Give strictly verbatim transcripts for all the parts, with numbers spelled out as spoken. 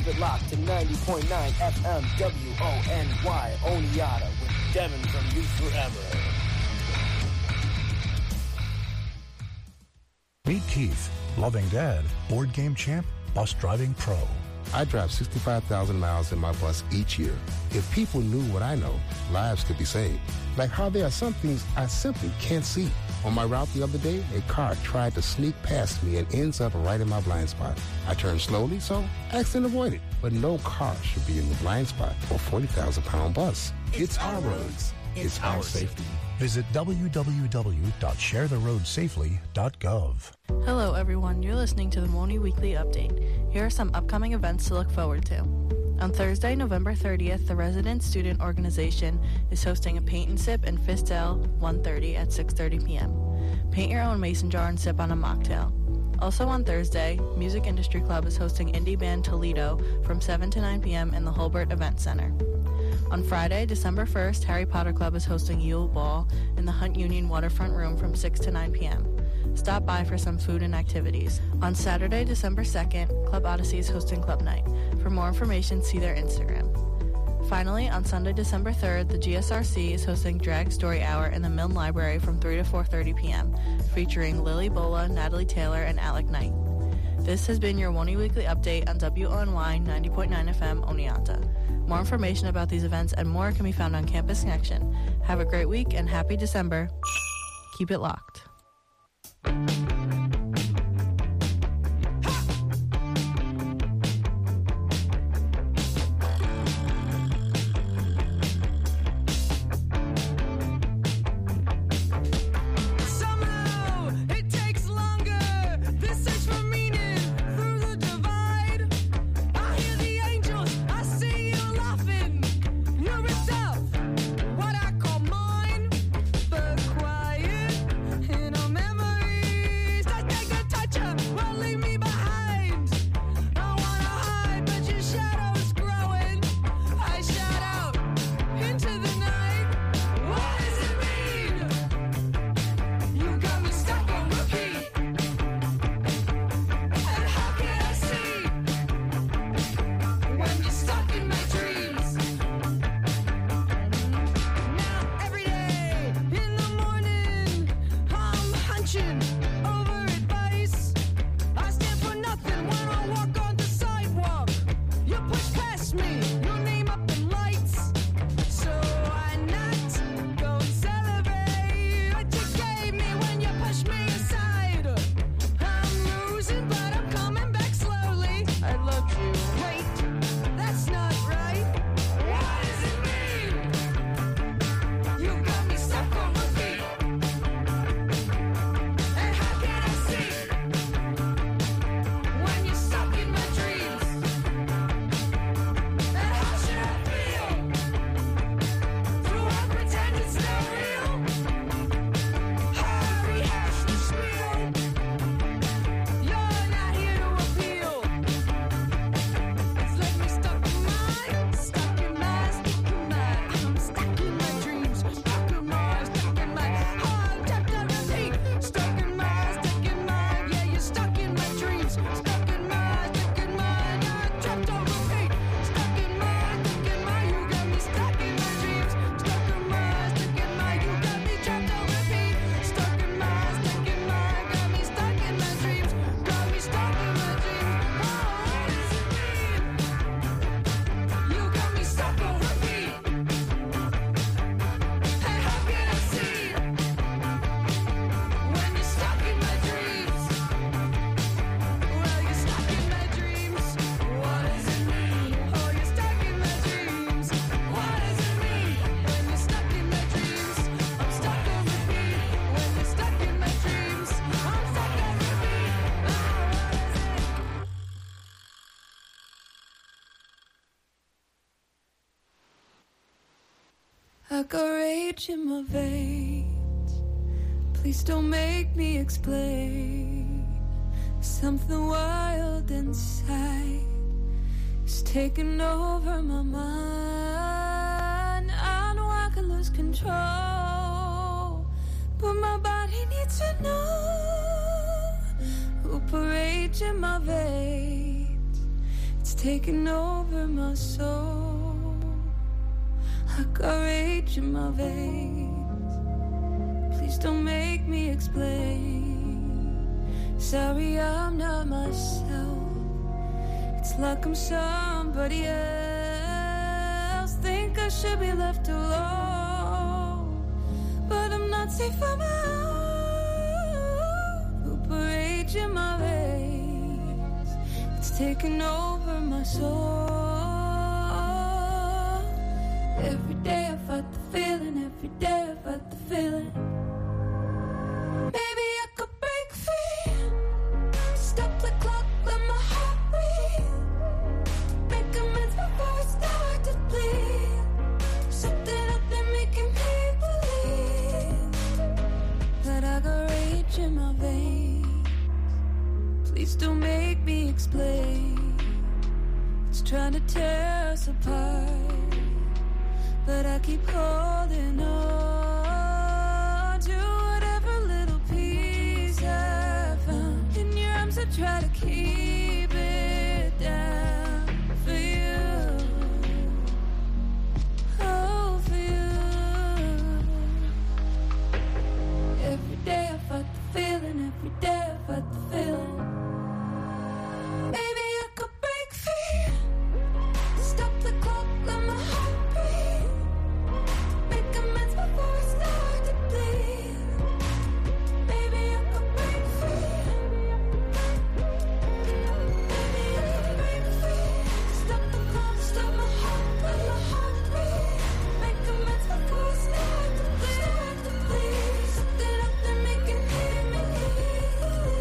Keep it locked to ninety point nine F M W O N Y Oneonta with Devin from Youth Forever. Meet Keith, loving dad, board game champ, bus driving pro. I drive sixty-five thousand miles in my bus each year. If people knew what I know, lives could be saved. Like how there are some things I simply can't see. On my route the other day, a car tried to sneak past me and ends up right in my blind spot. I turned slowly, so accident avoided. But no car should be in the blind spot for a forty thousand pound bus. It's, it's our roads. It's, it's our safety. Visit w w w dot share the road safely dot gov. Hello, everyone. You're listening to the Moni Weekly Update. Here are some upcoming events to look forward to. On Thursday, November thirtieth, the Resident Student Organization is hosting a Paint and Sip in Fisdale, one thirty at six thirty p.m. Paint your own mason jar and sip on a mocktail. Also on Thursday, Music Industry Club is hosting Indie Band Toledo from seven to nine p.m. in the Holbert Event Center. On Friday, December first, Harry Potter Club is hosting Yule Ball in the Hunt Union Waterfront Room from six to nine p.m. Stop by for some food and activities. On Saturday, December second, Club Odyssey is hosting Club Night. For more information, see their Instagram. Finally, on Sunday, December third, the G S R C is hosting Drag Story Hour in the Milne Library from three to four thirty p.m., featuring Lily Bola, Natalie Taylor, and Alec Knight. This has been your Moni Weekly Update on W O N Y ninety point nine F M Oneonta. More information about these events and more can be found on Campus Connection. Have a great week and happy December. Keep it locked. I got rage in my veins. Please don't make me explain. Something wild inside is taking over my mind. I know I can lose control, but my body needs to know who put rage in my veins. It's taking over my soul. I got rage in my veins. Please don't make me explain. Sorry, I'm not myself. It's like I'm somebody else. Think I should be left alone, but I'm not safe on my own. Super rage in my veins. It's taking over my soul. Every day I fight the feeling. Every day I fight the feeling. Maybe I could break free. Stop the clock, let my heart breathe. Make amends before I start to bleed. Something up there making me believe that I got rage in my veins. Please don't make me explain. It's trying to tear us apart, but I keep holding on to whatever little piece I found. In your arms I try to keep it down for you. Oh, for you. Every day I fight the feeling. Every day I fight the feeling. Maybe I could break free. Stop the clock, let my heart breathe. Make amends before I start to bleed. Maybe I could break free. Maybe I could break free. Stop the clock, stop my heart, let my heart breathe. Make amends before I start to bleed. Something up there making me believe.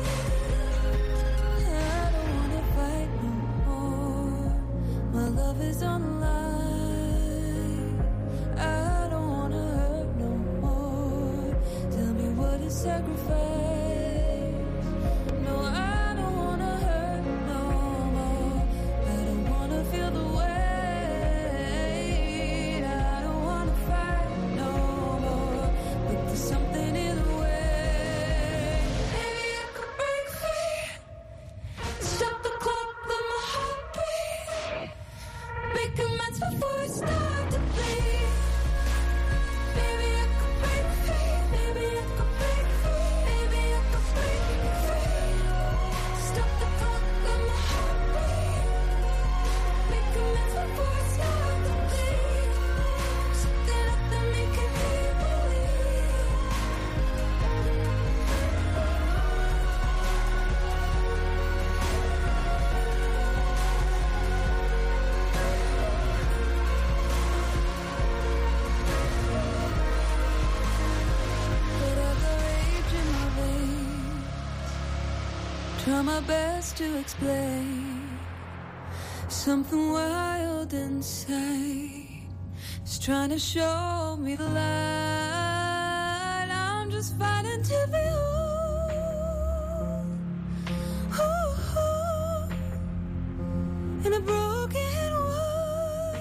I don't wanna fight no more. My love is on the line. I don't wanna hurt no more. Tell me what is sacrifice? No, I don't wanna hurt no more. I don't wanna feel the weight. I don't wanna fight no more. But there's something in the way. Maybe I could break free. Stop the clock, let my heart breathe. Make amends before I start to bleed. Maybe I could break free. Maybe I could break free. Maybe I could break free. Stop the clock, let my heart breathe. Make amends before I start to bleed. Something up there making me believe. But I got rage in my veins. Try my best to explain. Something wild inside is trying to show me the light. I'm just fighting to be whole. Ooh, ooh, in a broken world.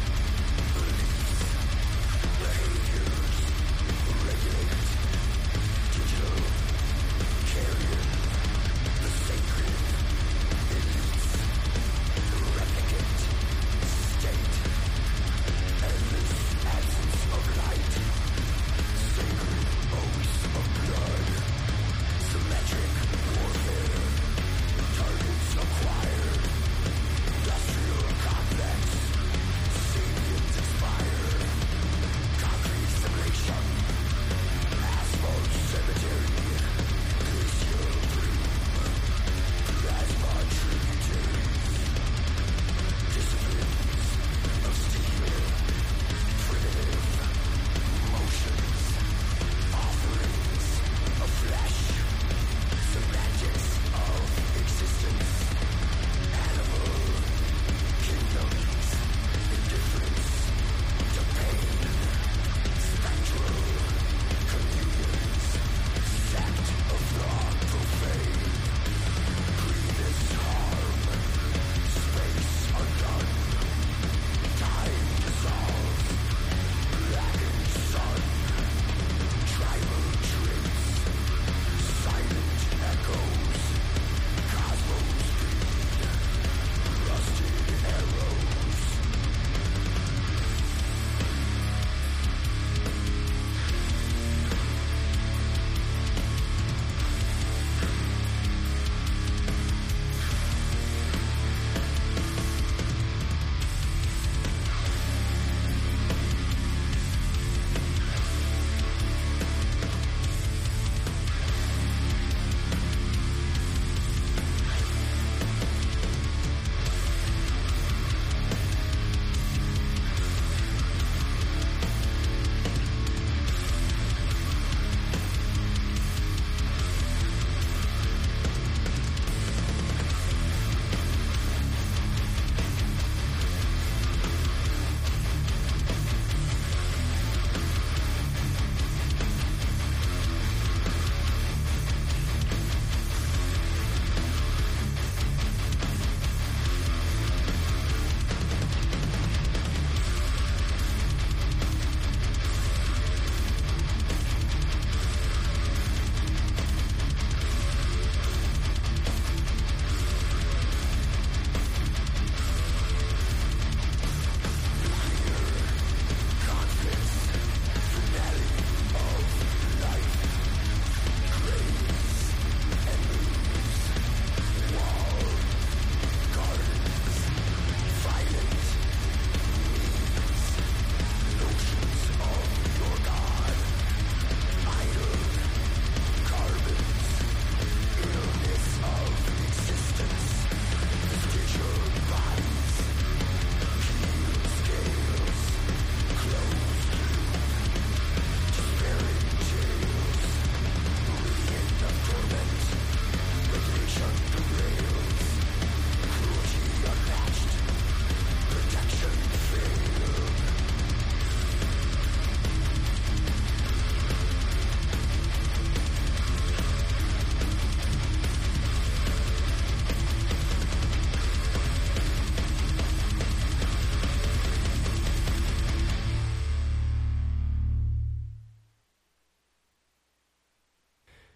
Stasis of the hive, shunted, behaviors, regulate.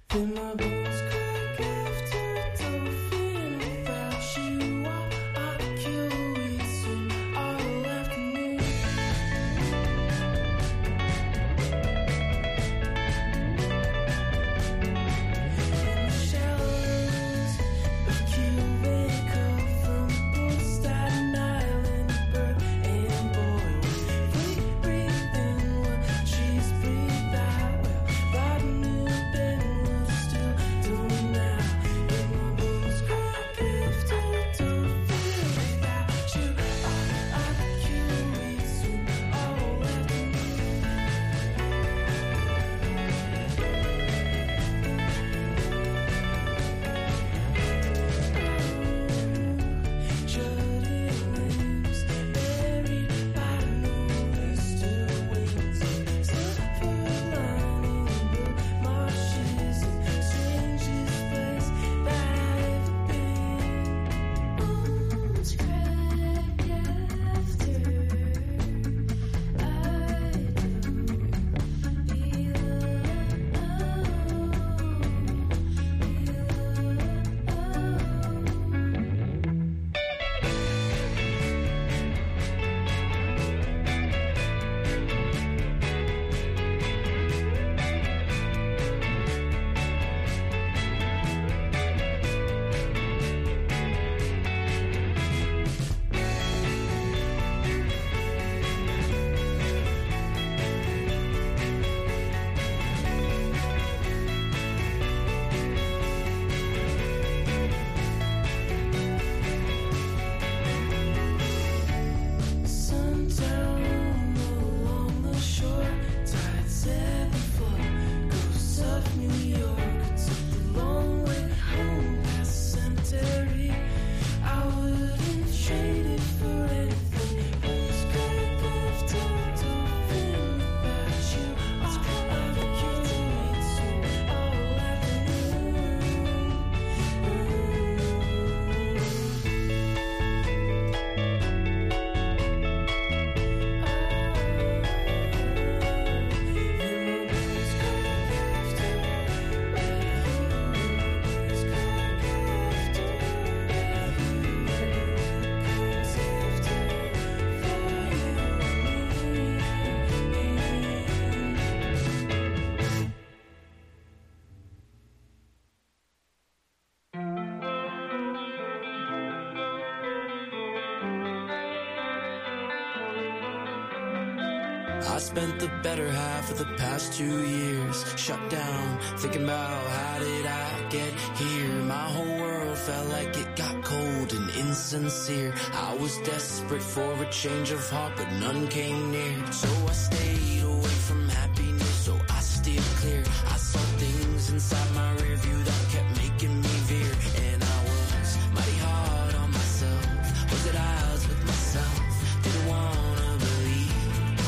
I spent the better half of the past two years shut down, thinking about how did I get here. My whole world felt like it got cold and insincere. I was desperate for a change of heart, but none came near. So I stayed away from happiness, so I steered clear. I saw things inside my rear view that kept making me veer. And I was mighty hard on myself, was at odds with myself, didn't wanna believe.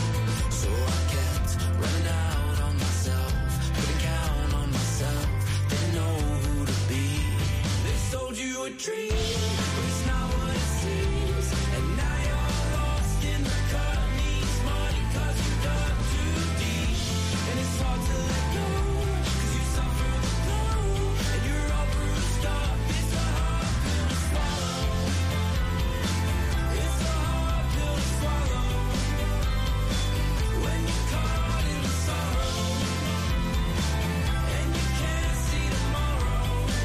So I kept running out on myself, couldn't count on myself, didn't know who to be. They sold you a dream, but it's not what it seems. And now you're lost in the company's money, cause you dug too deep. And it's hard to let go, cause you suffer the blow, and you're all bruised up. It's a hard pill to swallow. It's a hard pill to swallow. When you're caught in the sorrow, and you can't see tomorrow.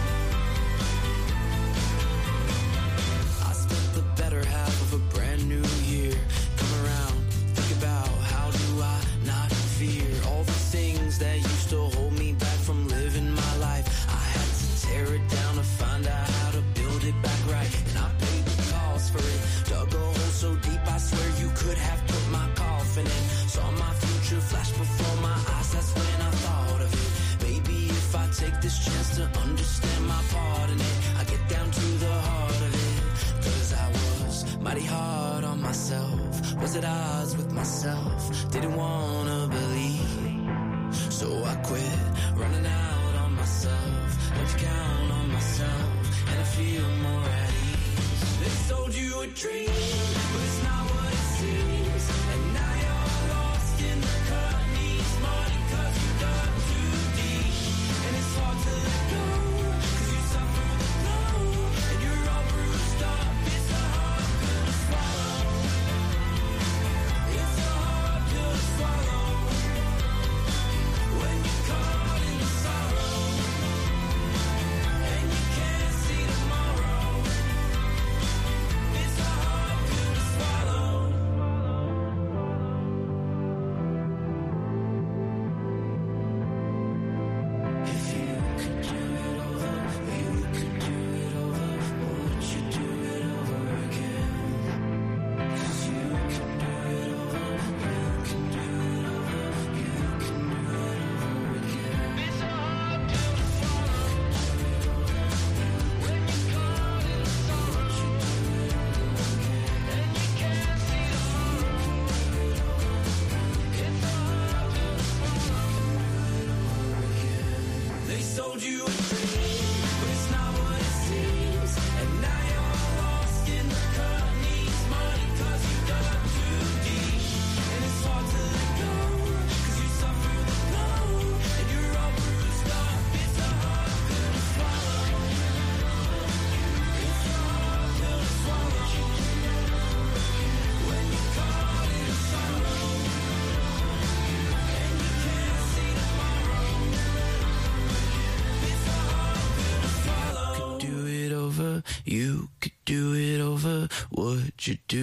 I spent the better half of a brand new year. Come around, think about how do I not fear all the things that used to hold me back from living my life. I had to tear it down to find out how to build it back right. And I paid the cost for it, dug a hole so deep I swear you could have put my coffin in. Saw my future flash before my eyes, that's when I thought of it. Maybe if I take this chance to understand my part in it, I get down to the heart of it. Cause I was mighty hard on myself, was at odds with myself, didn't wanna believe. So I quit running out on myself, learned to count on myself, and I feel more at ease. They sold you a dream, but it's not what it seems. And now you're lost in the company's money, cause you dug too deep. And it's hard to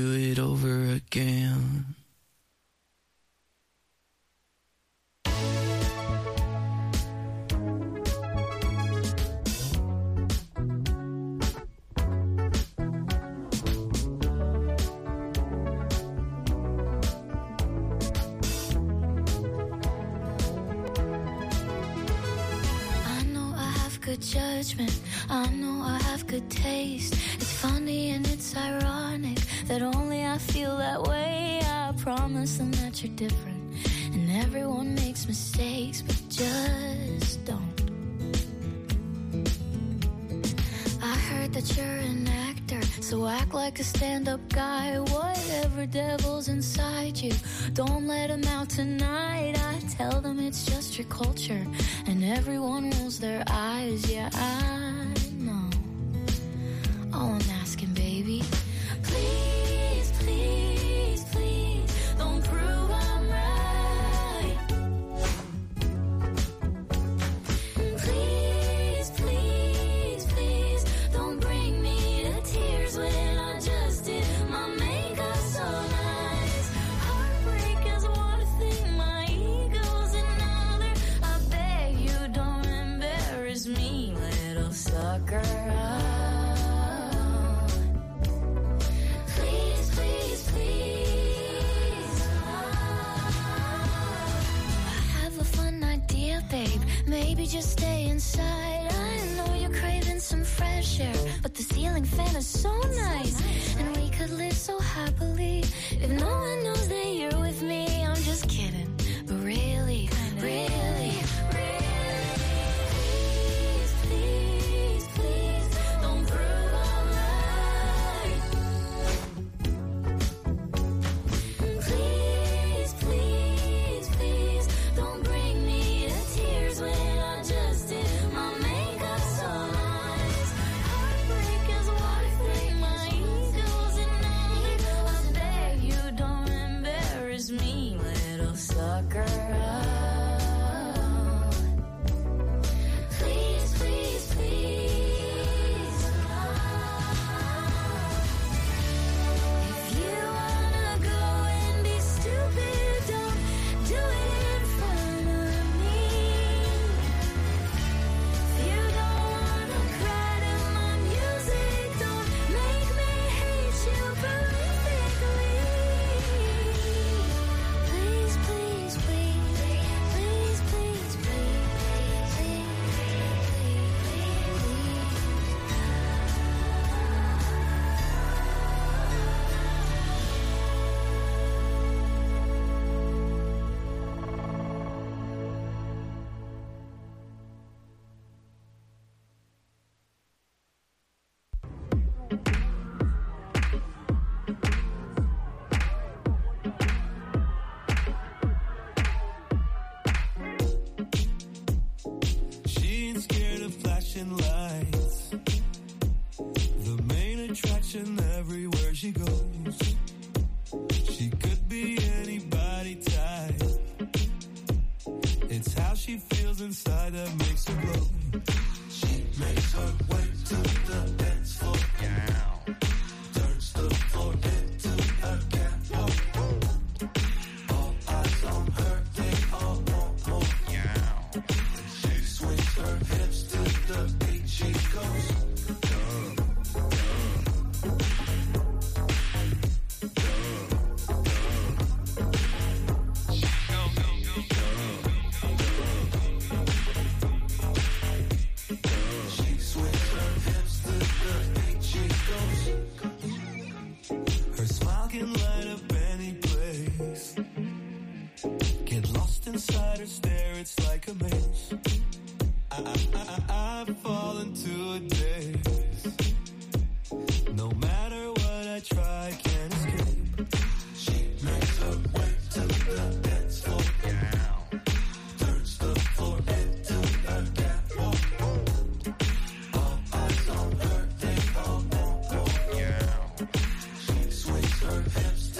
do it over again. Judgment, I know I have good taste. It's funny and it's ironic that only I feel that way. I promise them that you're different, and everyone makes mistakes, but just don't. I heard that you're an actor, so act like a stand-up guy. Whatever devil's inside you, don't let him out tonight. I tell them it's just your culture, and everyone rolls their eyes. Yeah, I know. All I'm asking, baby, please, please, please, don't prove I'm right. Please, please, please, don't bring me to tears when I just did my makeup so nice. Heartbreak is one thing, my ego's another. I beg you don't embarrass me, little sucker. Please, please, please. I have a fun idea, babe. Maybe just stay inside. I know you're craving some fresh air, but the ceiling fan is so nice, and we could live so happily if no one knows that you're with me. I'm just kidding, but really, really, really, please, please, please, don't prove I'm right. Please, please, please, don't bring me to tears when I just did my makeup so nice. Heartbreak is one thing, my ego's another. I beg you don't embarrass me, little sucker. Please, please, please. If you wanna go and be stupid, don't do it in front of me. If you don't wanna cry to my music, don't make me hate you prolifically. Please, please, please, please, please, please, please, please, She ain't scared of flashing lights. The main attraction everywhere she goes. She could be anybody type. It's how she feels inside that makes her glow. She makes her way to the dance floor. Turns the floor into a catwalk. All eyes on her, they all want more. She swings her hips to the beat, she goes. She swings her hips to the beat, she goes. Her smile can light up any place. Get lost inside her stare, it's like a maze. I, I, I, I fall into a daze. No matter what I try, I can't escape. She makes her way to the dance floor. Turns the floor into a catwalk. All eyes on her, they all want more. She swings her hips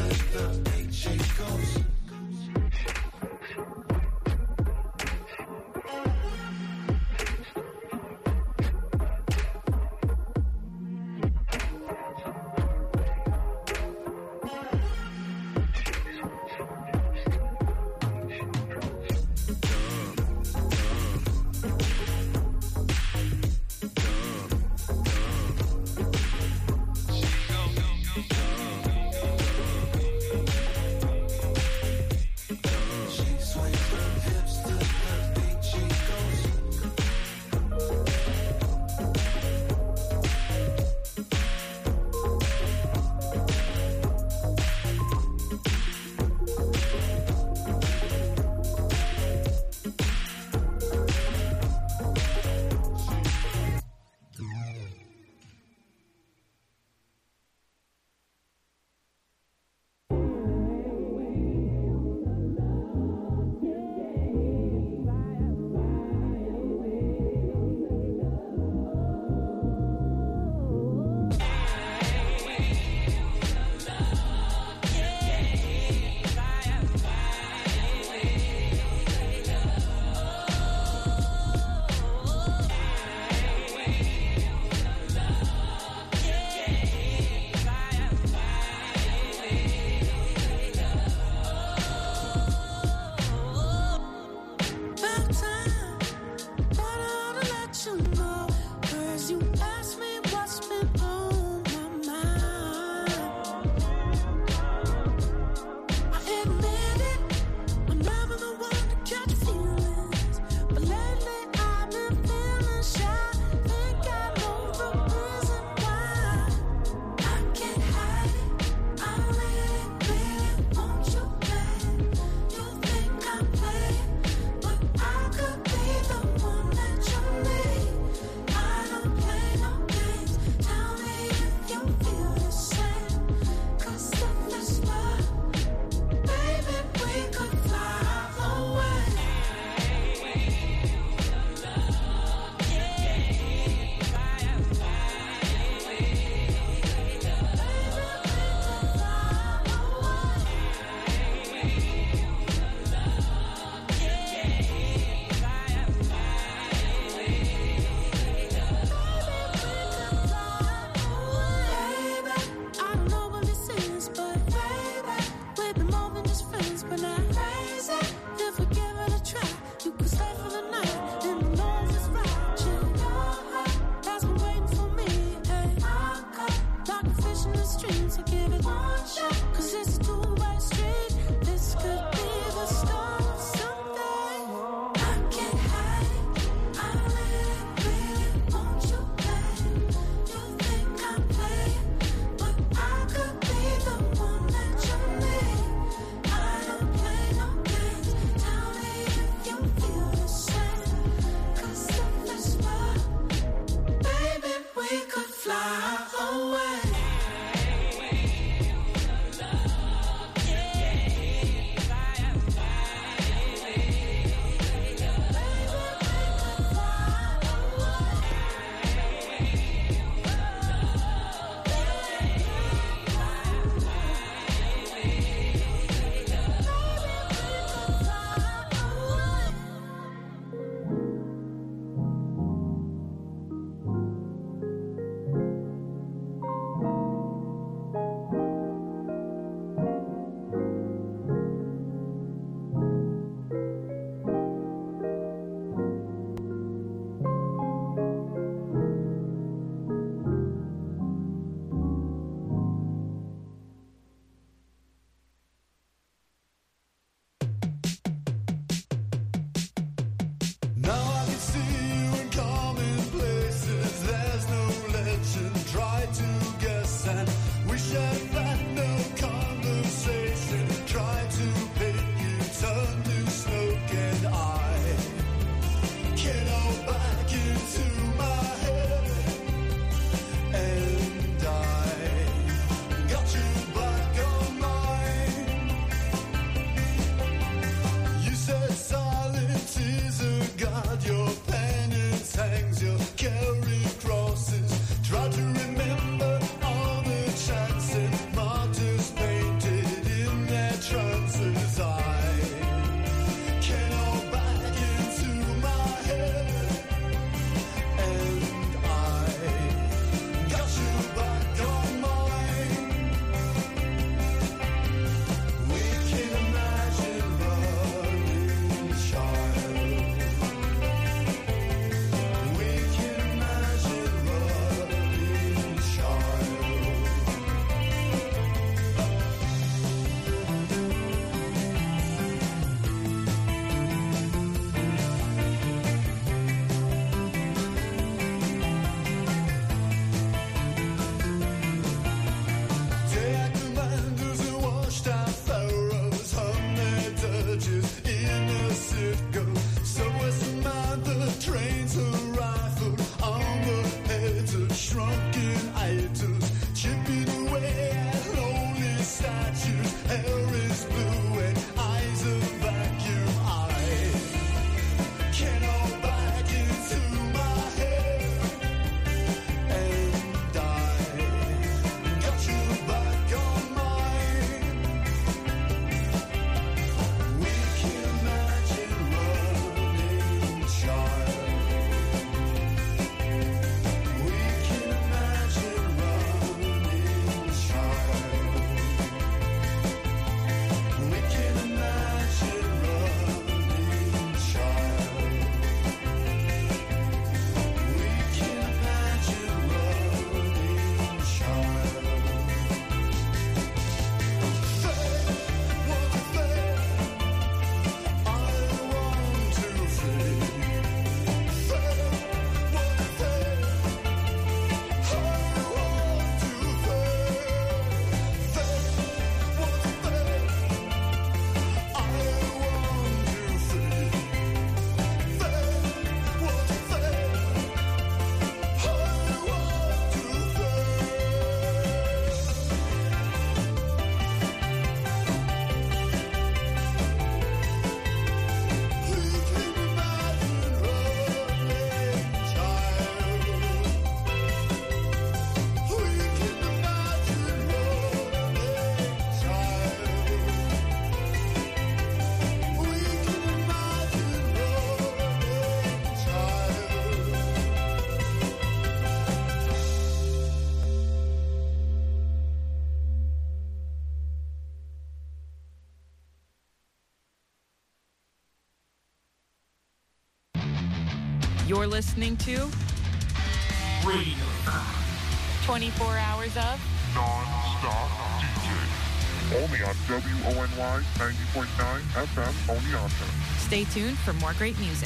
You're listening to Radio twenty-four hours of non-stop D J. Only on W O N Y ninety point nine F M Oneonta. Stay tuned for more great music.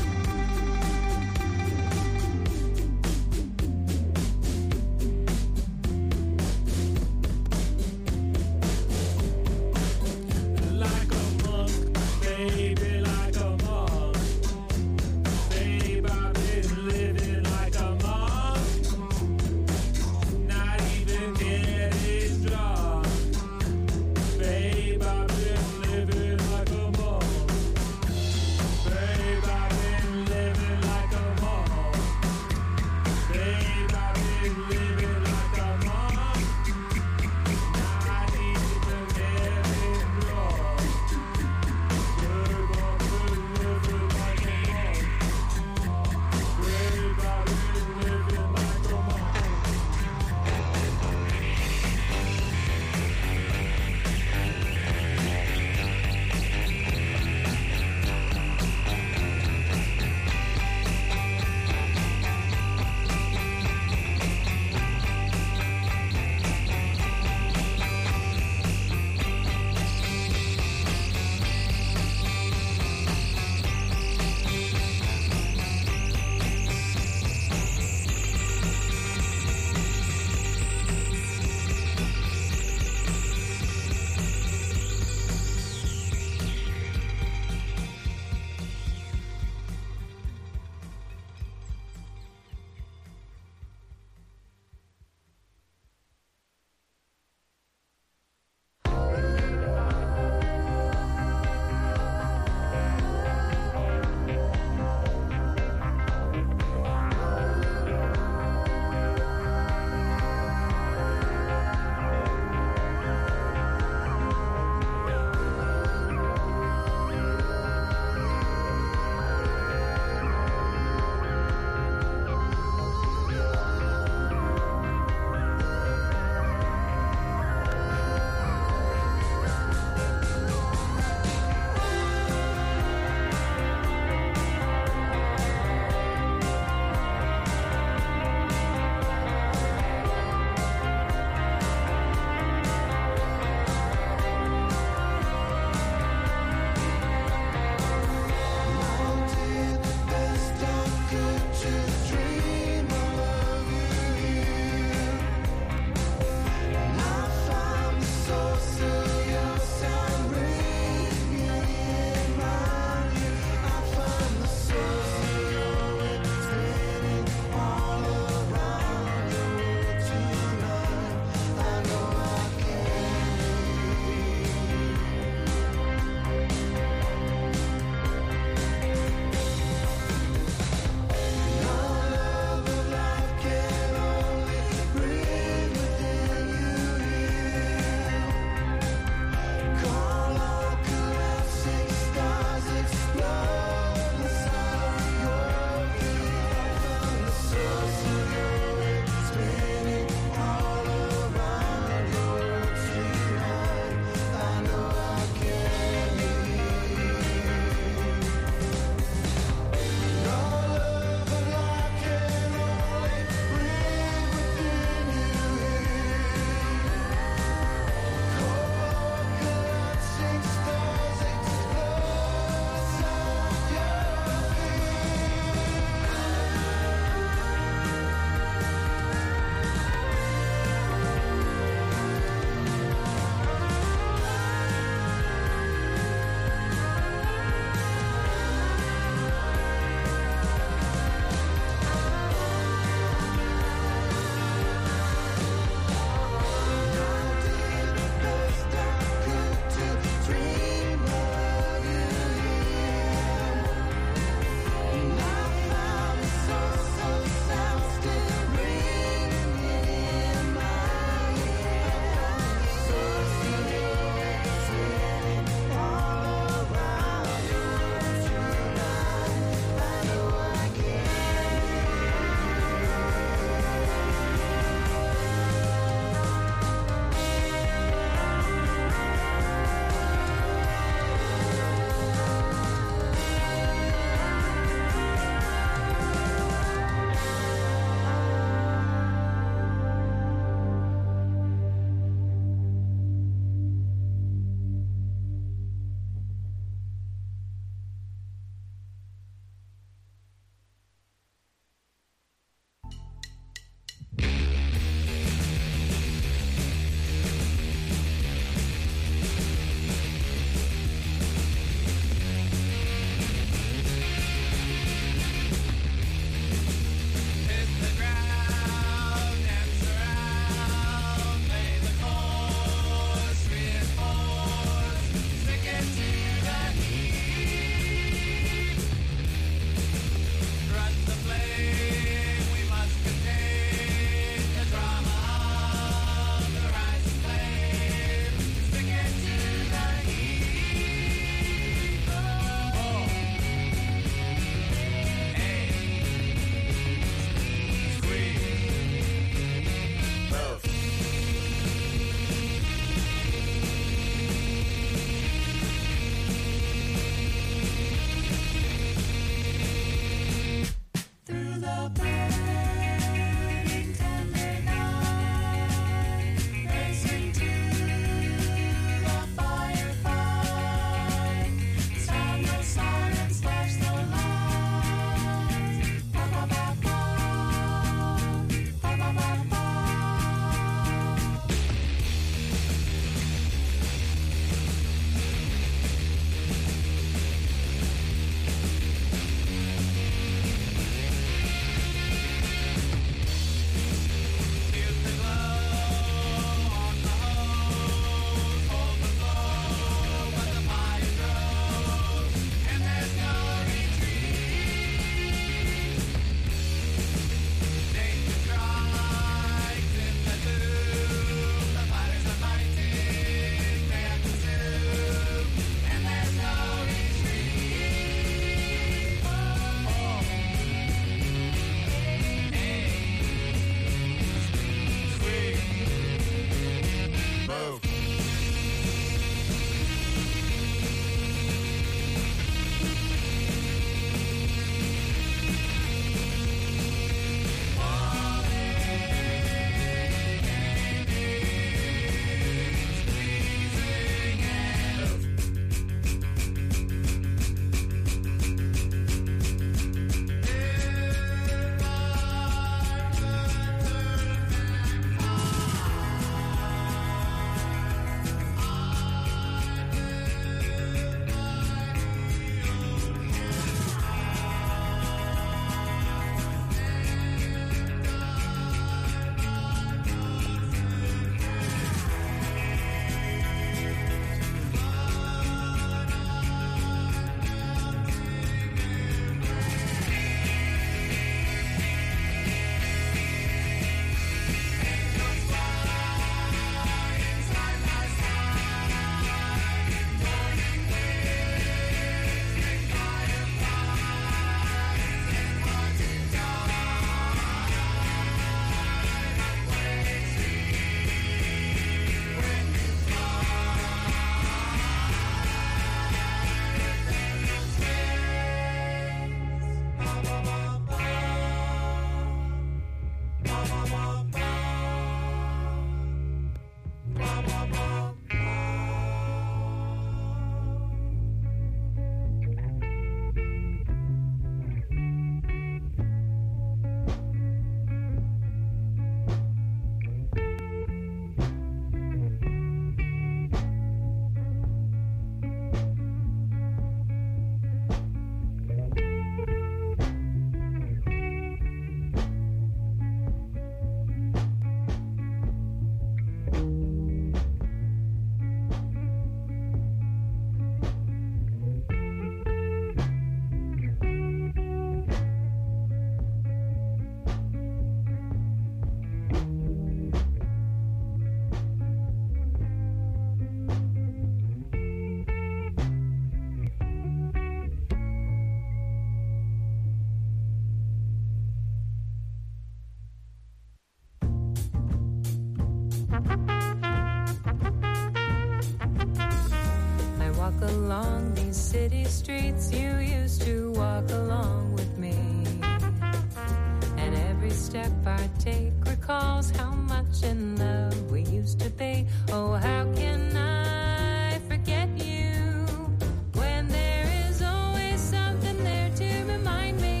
along these city streets, you used to walk along with me. And every step I take recalls how much in love we used to be. Oh, how can I forget you when there is always something there to remind me?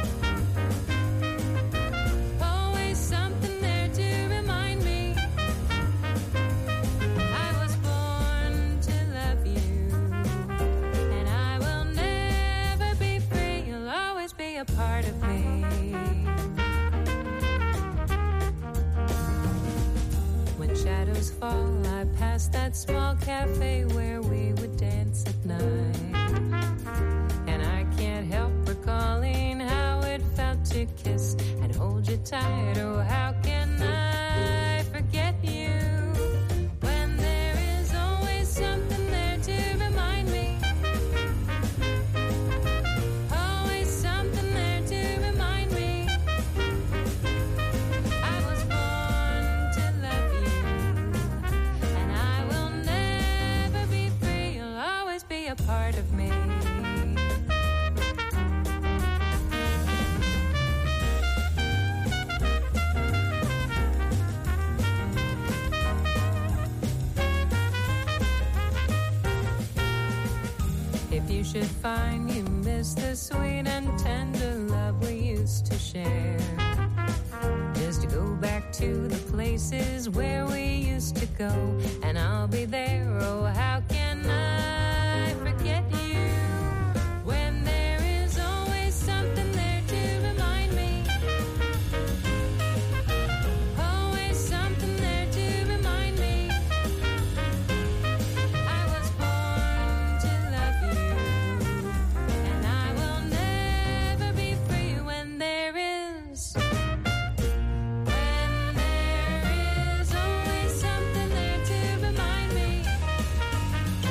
Always something there to remind me. I was born to love you, and I will never be free. You'll always be a part of me. Shadows fall, I pass that small cafe where we would dance at night. And I can't help recalling how it felt to kiss and hold you tight. Oh, how can I forget you when there is always something there to remind me? Always something there to remind me. I was born to love you. Be a part of me. If you should find you miss the sweet and tender love we used to share, just to go back to the places where we used to go, and I'll be there. Oh, how can I forget you when there is always something there to remind me? Always something there to remind me. I was born to love you, and I will never be free when there is when there is always something there to remind me.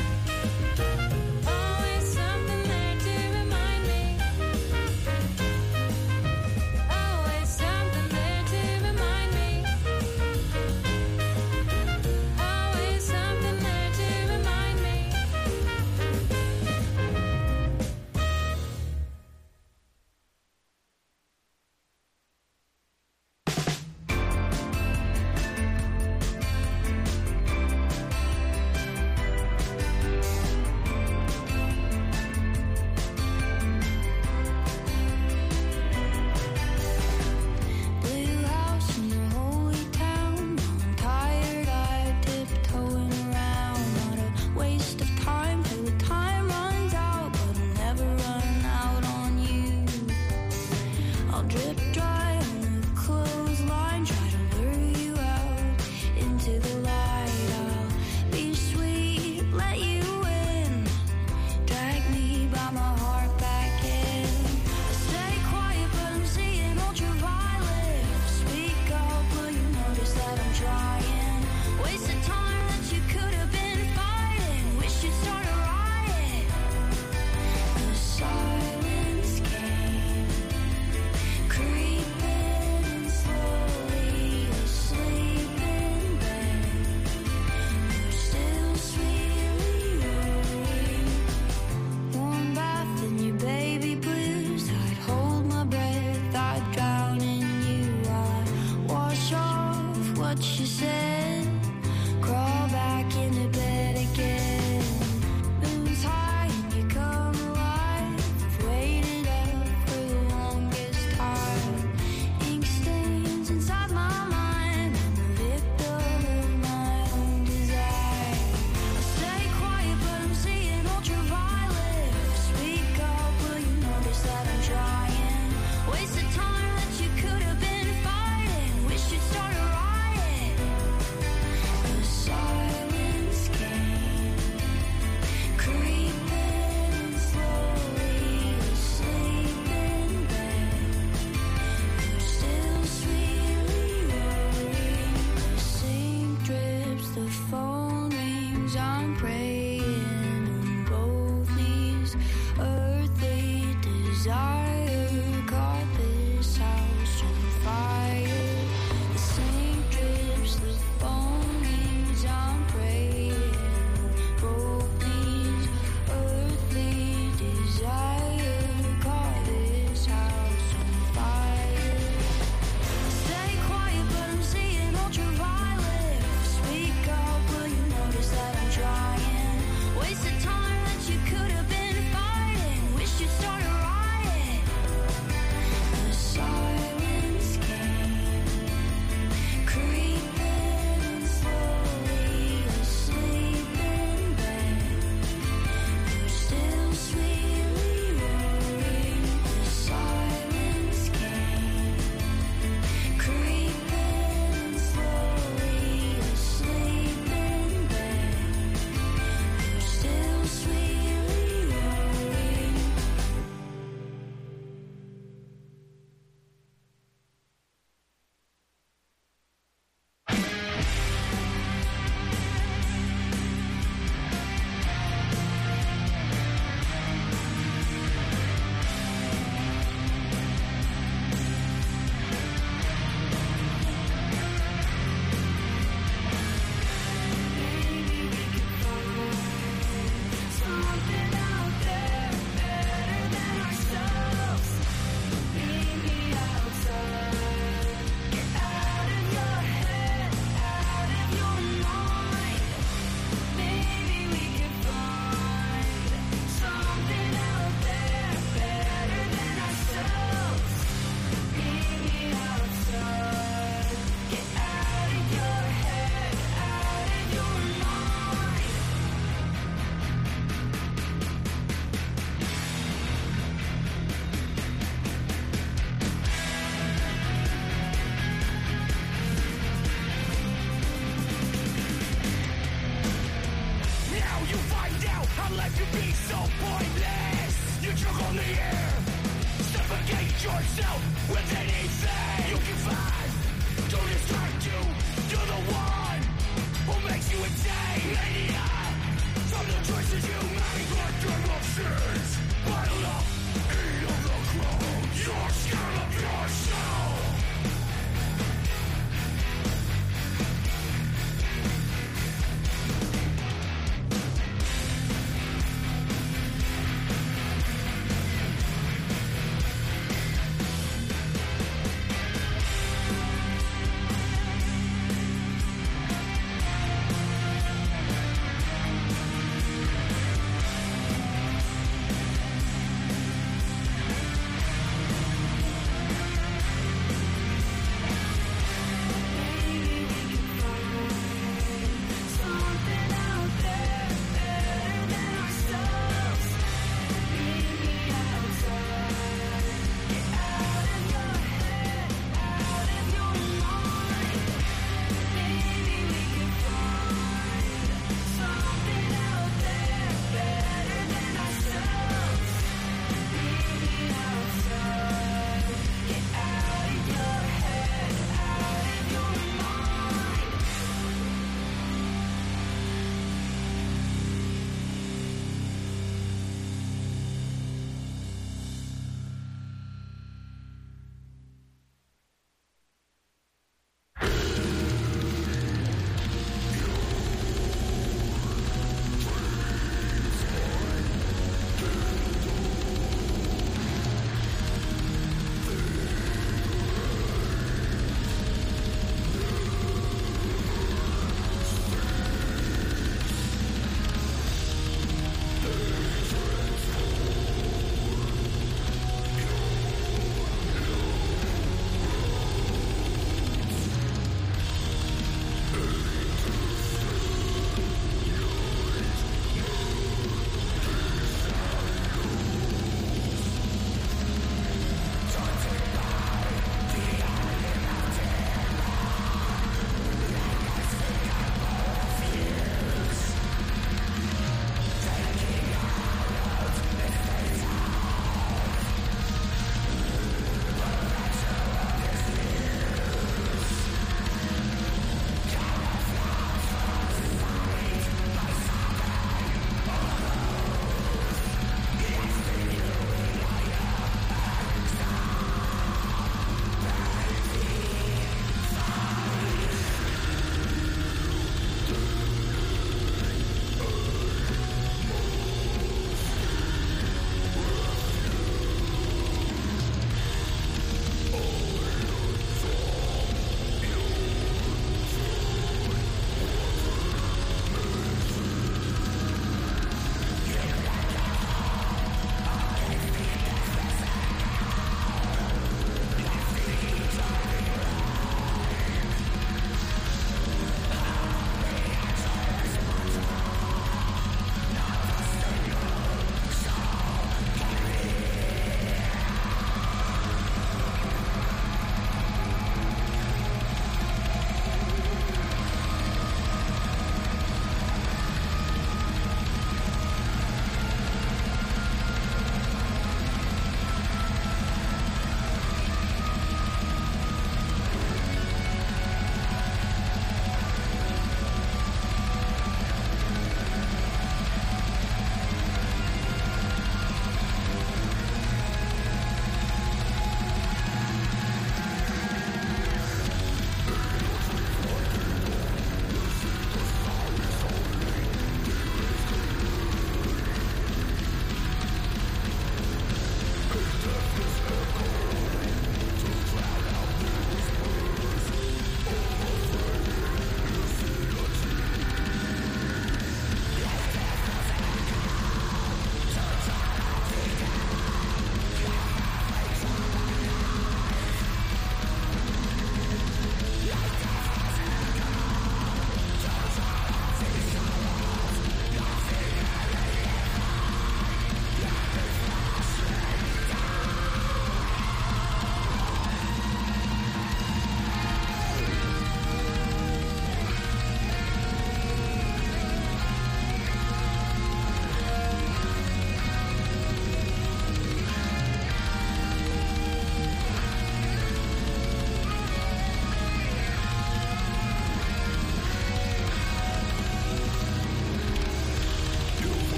yourself with anything you can find. Don't distract you, you're the one who makes you insane. Mania from the choices you make. Like emotions piled up, eat of the ground. You're scared of yourself.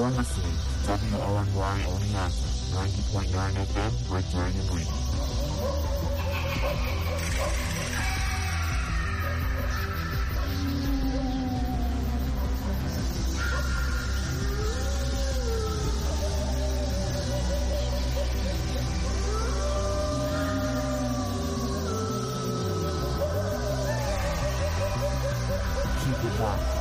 You're listening to W O N Y Oneonta, ninety point nine F M, Red Dragon Radio. Keep it locked.